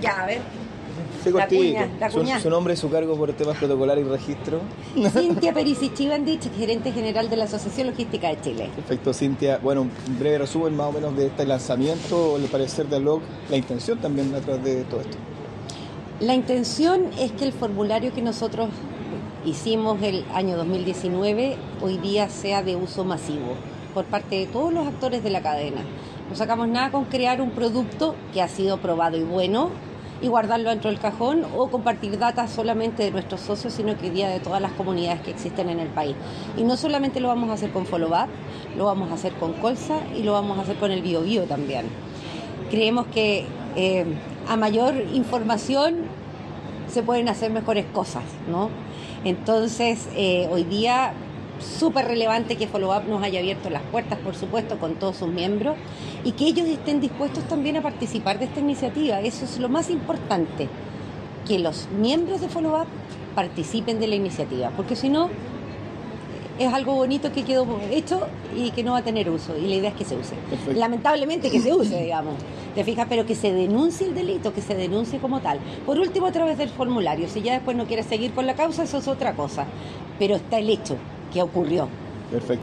Ya, a ver. Sí, La cortito. cuña, la cuña. Su nombre y su cargo por temas protocolares y registro. Cintia Perisic-Chivandich, gerente general de la Asociación Logística de Chile. Perfecto, Cintia. Bueno, un breve resumen más o menos de este lanzamiento, el parecer de ALOC, la intención también detrás de todo esto. La intención es que el formulario que nosotros hicimos el año 2019 hoy día sea de uso masivo por parte de todos los actores de la cadena. No sacamos nada con crear un producto que ha sido probado y bueno y guardarlo dentro del cajón o compartir datos solamente de nuestros socios, sino que hoy día de todas las comunidades que existen en el país. Y no solamente lo vamos a hacer con Follow Up, lo vamos a hacer con Colsa y lo vamos a hacer con el BioBio también. Creemos que a mayor información se pueden hacer mejores cosas, ¿no? Entonces, hoy día, súper relevante que Follow Up nos haya abierto las puertas, por supuesto, con todos sus miembros, y que ellos estén dispuestos también a participar de esta iniciativa. Eso es lo más importante, que los miembros de Follow Up participen de la iniciativa, porque si no, es algo bonito que quedó hecho y que no va a tener uso, y la idea es que se use. Perfecto. Lamentablemente que se use, digamos, ¿te fijas? Pero que se denuncie el delito, que se denuncie como tal. Por último, a través del formulario. Si ya después no quieres seguir con la causa, eso es otra cosa. Pero está el hecho que ocurrió. Perfecto.